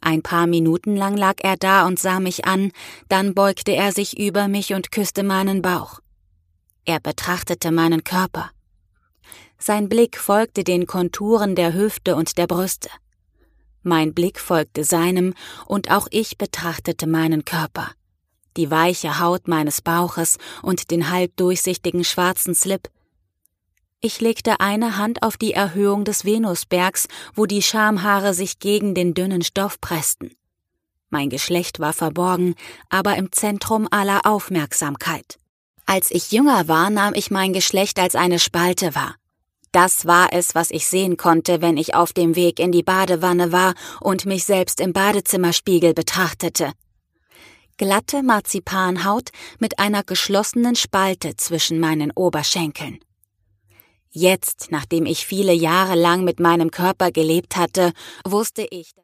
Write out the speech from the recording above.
Ein paar Minuten lang lag er da und sah mich an, dann beugte er sich über mich und küsste meinen Bauch. Er betrachtete meinen Körper. Sein Blick folgte den Konturen der Hüfte und der Brüste. Mein Blick folgte seinem, und auch ich betrachtete meinen Körper. Die weiche Haut meines Bauches und den halbdurchsichtigen schwarzen Slip. Ich legte eine Hand auf die Erhöhung des Venusbergs, wo die Schamhaare sich gegen den dünnen Stoff pressten. Mein Geschlecht war verborgen, aber im Zentrum aller Aufmerksamkeit. Als ich jünger war, nahm ich mein Geschlecht als eine Spalte wahr. Das war es, was ich sehen konnte, wenn ich auf dem Weg in die Badewanne war und mich selbst im Badezimmerspiegel betrachtete. Glatte Marzipanhaut mit einer geschlossenen Spalte zwischen meinen Oberschenkeln. Jetzt, nachdem ich viele Jahre lang mit meinem Körper gelebt hatte, wusste ich,